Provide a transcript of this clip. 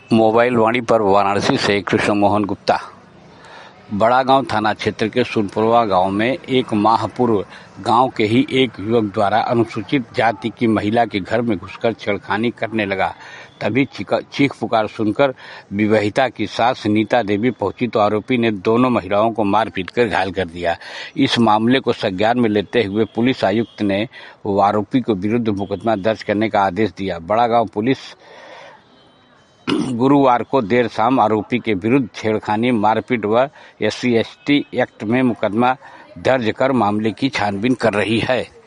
Mobile वाणी पर वाराणसी से कृष्ण मोहन गुप्ता। बड़ागांव थाना क्षेत्र के सुनपुरवा गांव में एक माह पूर्व गांव के ही एक युवक द्वारा अनुसूचित जाति की महिला के घर में घुसकर छेड़खानी करने लगा। तभी चीख पुकार सुनकर विवाहिता की सास नीता देवी पहुंची तो आरोपी ने दोनों महिलाओं को मार पीट कर घायल कर दिया। इस मामले को संज्ञान में लेते हुए पुलिस आयुक्त ने आरोपी को विरुद्ध मुकदमा दर्ज करने का आदेश दिया। बड़ागांव पुलिस गुरुवार को देर शाम आरोपी के विरुद्ध छेड़खानी, मारपीट व SC/ST एक्ट में मुकदमा दर्ज कर मामले की छानबीन कर रही है।